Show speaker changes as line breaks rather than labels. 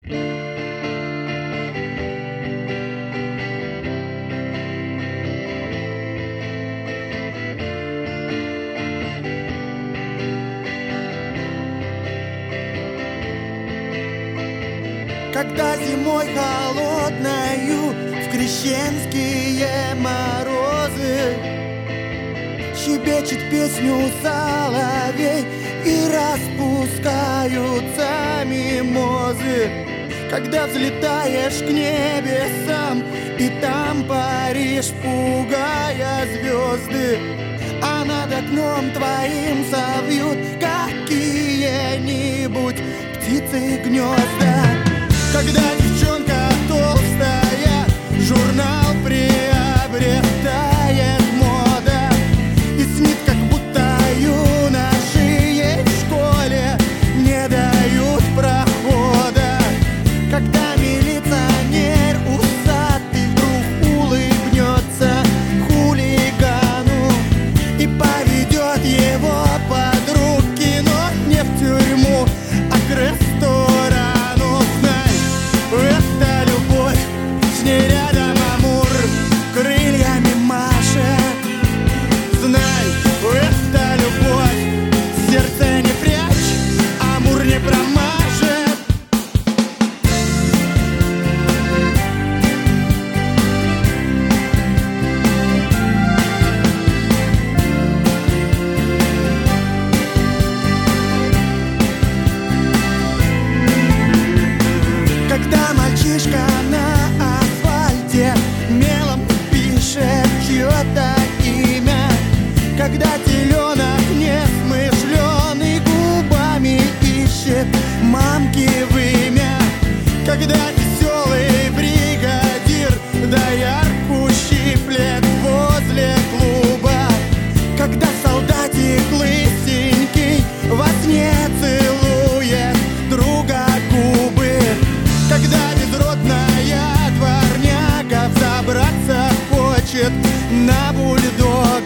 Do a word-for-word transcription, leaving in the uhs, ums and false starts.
Когда зимой холодною в крещенские морозы щебечет песню соловей и распускаются мимозы. Когда взлетаешь к небесам и там паришь, пугая звезды, а над окном твоим совьют какие-нибудь птицы гнезда. Когда девчонка толстая журнал приобретает мода и снит, как будто юноши в школе не дают прохода. Когда милиционер усатый вдруг улыбнется хулигану и поведет его под руки, но не в тюрьму, а к ресторану. Знай, это любовь, с ней рядом Амур крыльями машет. Знай, это любовь, сердце не прячь, Амур не промажет. Когда мальчишка на асфальте мелом пишет чье-то имя, когда теленок несмышленый губами ищет мамки вымя, когда веселый бригадир доярку щиплет возле клуба, когда солдатик лысенький во сне целует друга губы, когда безродная дворняга взобраться хочет на бульдог,